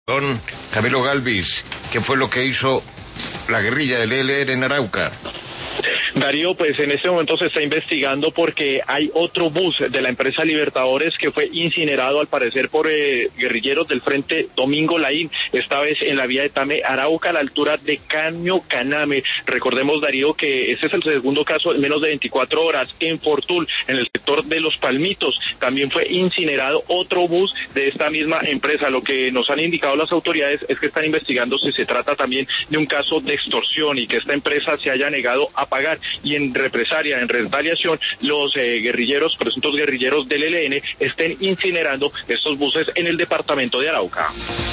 Don Camilo Galvis, ¿qué fue lo que hizo la guerrilla del ELN en Arauca? Darío, pues en este momento se está investigando porque hay otro bus de la empresa Libertadores que fue incinerado al parecer por guerrilleros del Frente Domingo Laín, esta vez en la vía de Tame, Arauca, a la altura de Caño Caname. Recordemos, Darío, que este es el segundo caso en menos de 24 horas. En Fortul, en el sector de Los Palmitos, también fue incinerado otro bus de esta misma empresa. Lo que nos han indicado las autoridades es que están investigando si se trata también de un caso de extorsión y que esta empresa se haya negado a pagar, y en represalia, en retaliación, los presuntos guerrilleros del ELN estén incinerando estos buses en el departamento de Arauca.